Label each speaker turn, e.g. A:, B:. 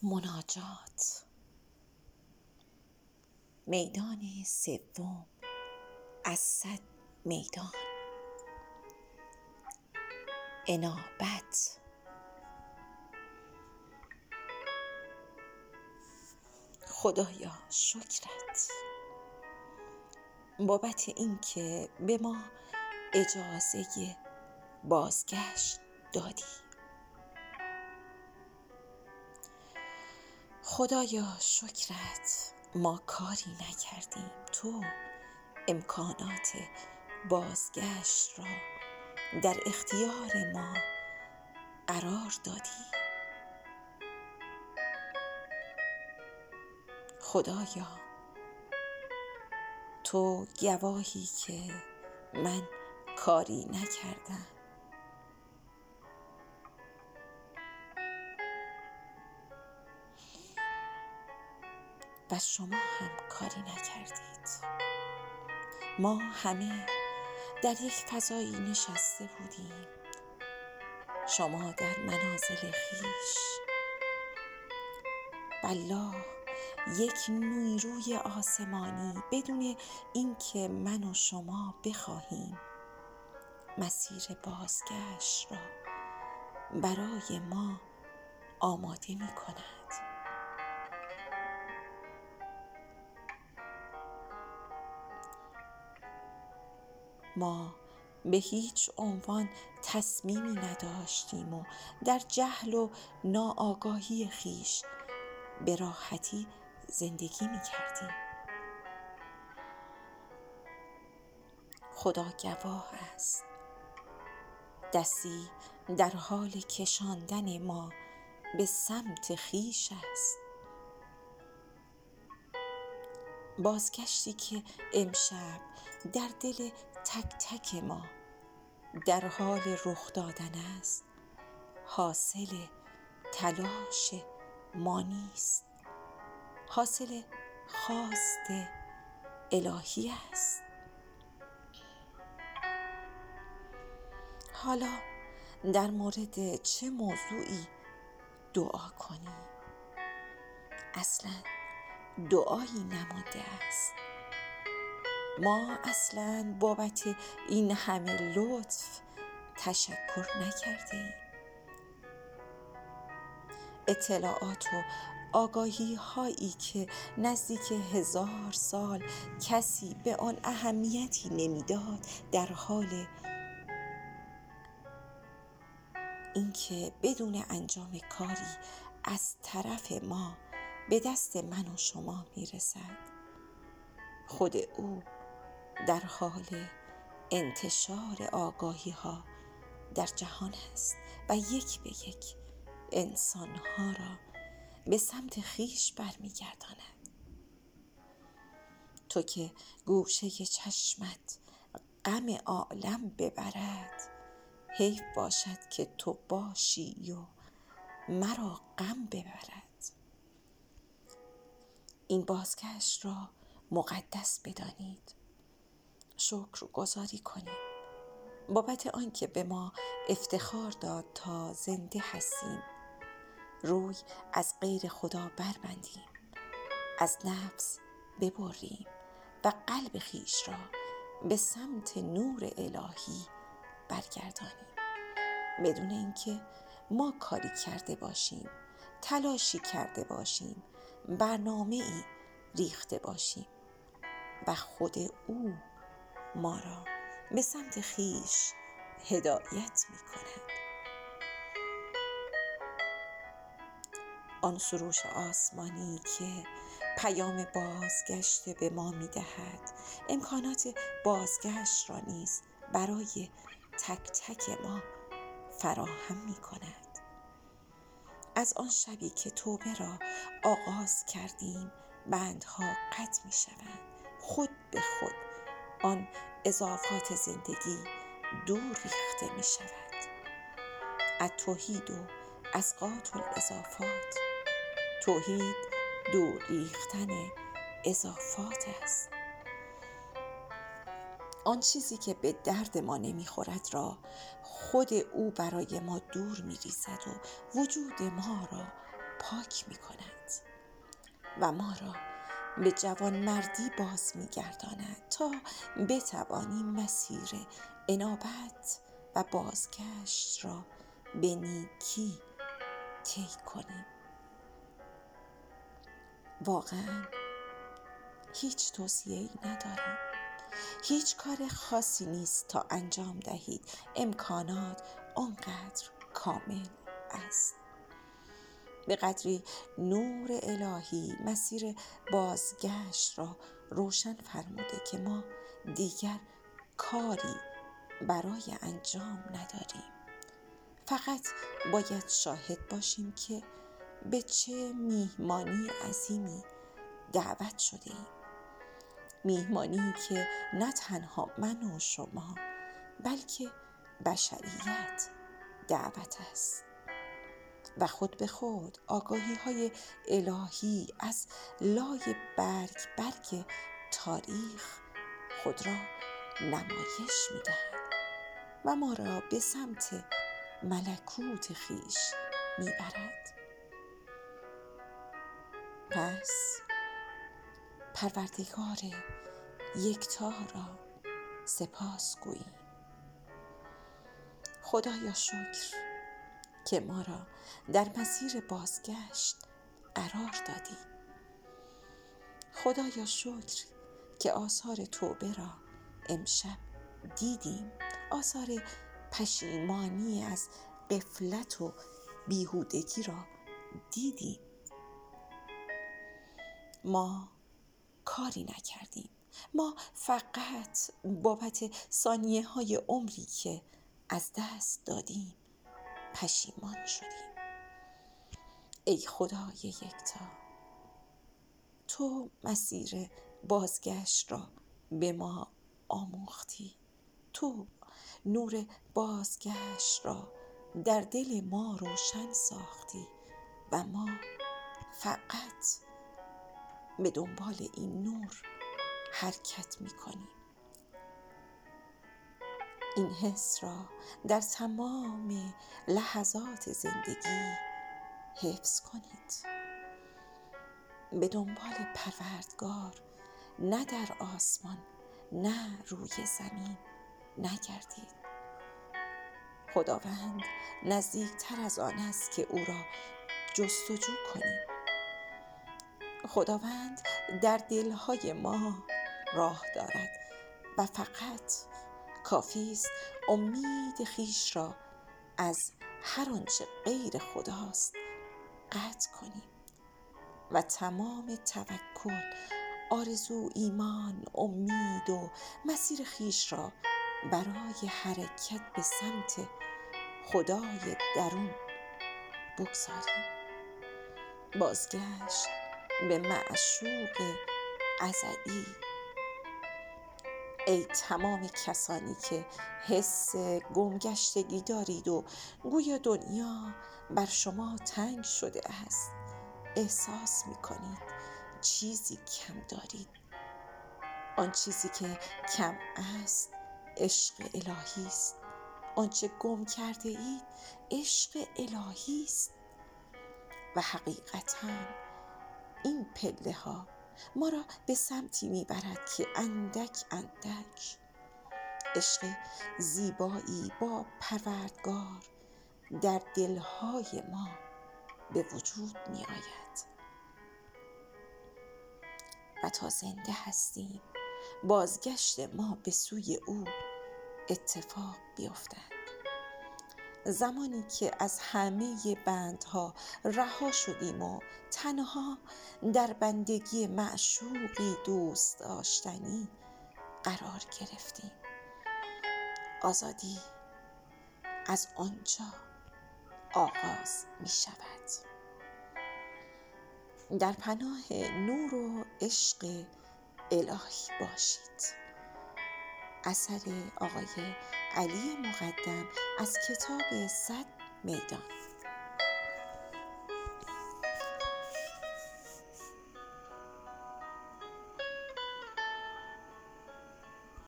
A: مناجات. میدان سوم از 100 میدان. انابت. خدایا شکرت بابت این که به ما اجازه بازگشت دادی. خدایا شکرت ما کاری نکردیم، تو امکانات بازگشت را در اختیار ما قرار دادی. خدایا تو گواهی که من کاری نکردم و شما هم کاری نکردید. ما همه در یک فضایی نشسته بودیم، شما در منازل خویش. والله یک نیروی آسمانی بدون اینکه من و شما بخواهیم مسیر بازگشت را برای ما آماده می کند. ما به هیچ عنوان تصمیمی نداشتیم و در جهل و ناآگاهی خویش به راحتی زندگی می کردیم. خدا گواه است، دستی در حال کشاندن ما به سمت خویش است. بازگشتی که امشب در دل تک تک ما در حال رخ دادن است حاصل تلاش ما نیست، حاصل خواست الهی است. حالا در مورد چه موضوعی دعا کنیم؟ اصلا دعایی نمانده است. ما اصلا بابت این همه لطف تشکر نکردیم. اطلاعات و آگاهی هایی که نزدیک 1000 سال کسی به آن اهمیتی نمیداد، در حال اینکه بدون انجام کاری از طرف ما به دست من و شما میرسد، خود او در حال انتشار آگاهی ها در جهان است و یک به یک انسان ها را به سمت خویش برمیگرداند. تو که گوشه چشمت غم عالم ببرد، حیف باشد که تو باشی و مرا غم ببرد. این بازگشت را مقدس بدانید، شکر گزاری کنید بابت آنکه به ما افتخار داد تا زنده هستیم. روی از غیر خدا بربندیم، از نفس ببریم و قلب خویش را به سمت نور الهی برگردانیم، بدون اینکه ما کاری کرده باشیم، تلاشی کرده باشیم، برنامه‌ای ریخته باشیم و خود او ما را به سمت خویش هدایت می کند. آن سروش آسمانی که پیام بازگشت به ما می دهد، امکانات بازگشت را نیز برای تک تک ما فراهم می کند. از آن شبی که توبه را آغاز کردیم بندها قطع می شوند. خود به خود آن اضافات زندگی دور ریخته می شود. التوحید و اسقاط الاضافات. توحید دور ریختن اضافات است. آن چیزی که به درد ما نمیخورد را خود او برای ما دور میریزد و وجود ما را پاک می کند و ما را به جوانمردی باز می گرداند تا بتوانیم مسیر انابت و بازگشت را به نیکی طی کنیم. واقعا هیچ توصیه‌ای ندارم. هیچ کار خاصی نیست تا انجام دهید. امکانات آنقدر کامل است. به قدری نور الهی مسیر بازگشت را روشن فرموده که ما دیگر کاری برای انجام نداریم. فقط باید شاهد باشیم که به چه میهمانی عظیمی دعوت شده ایم. میهمانی که نه تنها من و شما بلکه بشریت دعوت است و خود به خود آگاهی های الهی از لای برگ تاریخ خود را نمایش می دهد و ما را به سمت ملکوت خویش می برد. پس پروردگار یکتا را سپاس گوییم. خدایا شکر که ما را در مسیر بازگشت قرار دادی. خدایا شکر که آثار توبه را امشب دیدیم. آثار پشیمانی از غفلت و بیهودگی را دیدیم. ما کاری نکردیم. ما فقط بابت ثانیه های عمری که از دست دادیم پشیمان شدیم. ای خدای یکتا، تو مسیر بازگشت را به ما آموختی. تو نور بازگشت را در دل ما روشن ساختی و ما فقط به دنبال این نور حرکت می کنیم. این حس را در تمام لحظات زندگی حفظ کنید. به دنبال پروردگار نه در آسمان نه روی زمین نگردید. خداوند نزدیکتر از آن است که او را جستجو کنیم. خداوند در دلهای ما راه دارد و فقط کافی است امید خویش را از هر آنچه غیر خداست قطع کنیم و تمام توکل، آرزو، ایمان، امید و مسیر خویش را برای حرکت به سمت خدای درون بگذاریم. بازگشت به معشوق ازلی. ای تمام کسانی که حس گمگشتگی دارید و گویا دنیا بر شما تنگ شده است، احساس می کنید چیزی کم دارید. آن چیزی که کم است عشق الهی است. آنچه گم کرده اید عشق الهی است و حقیقتاً این پله ها ما را به سمتی میبرد که اندک اندک عشق زیبایی با پروردگار در دلهای ما به وجود می آید و تا زنده هستیم بازگشت ما به سوی او اتفاق بیفتد. زمانی که از همه بندها رها شدیم و تنها در بندگی معشوقی دوست داشتنی قرار گرفتیم، آزادی از آنجا آغاز می شود. در پناه نور و عشق الهی باشید. اثر آقای علی مقدم از کتاب 100 میدان.